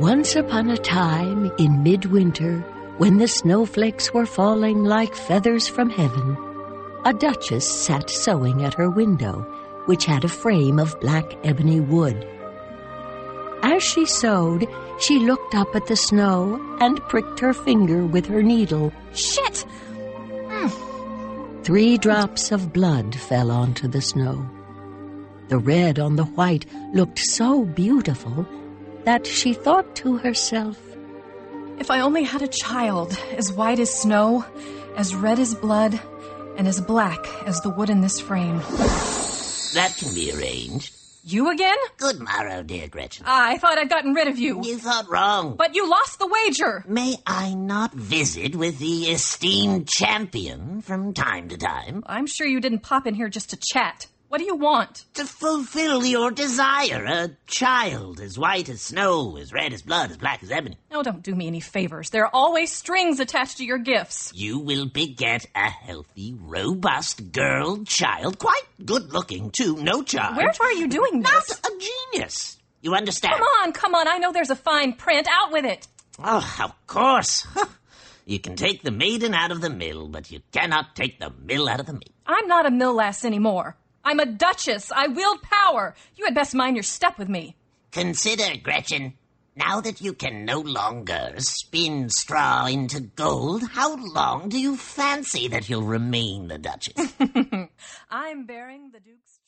Once upon a time, in midwinter, when the snowflakes were falling like feathers from heaven, a duchess sat sewing at her window, which had a frame of black ebony wood. As she sewed, she looked up at the snow and pricked her finger with her needle. Shit! 3 drops of blood fell onto the snow. The red on the white looked so beautiful that she thought to herself, If I only had a child as white as snow, as red as blood, and as black as the wood in this frame. That can be arranged. You again? Good morrow, dear Gretchen. I thought I'd gotten rid of you. You thought wrong. But you lost the wager. May I not visit with the esteemed champion from time to time? I'm sure you didn't pop in here just to chat. What do you want? To fulfill your desire, a child as white as snow, as red as blood, as black as ebony. Oh, don't do me any favors. There are always strings attached to your gifts. You will beget a healthy, robust girl child, quite good-looking, too, no charge. Where are you doing this? Not a genius. You understand? Come on. I know there's a fine print. Out with it. Oh, of course. You can take the maiden out of the mill, but you cannot take the mill out of the maiden. I'm not a mill lass anymore. I'm a duchess. I wield power. You had best mind your step with me. Consider, Gretchen, now that you can no longer spin straw into gold, how long do you fancy that you'll remain the duchess? I'm bearing the Duke's...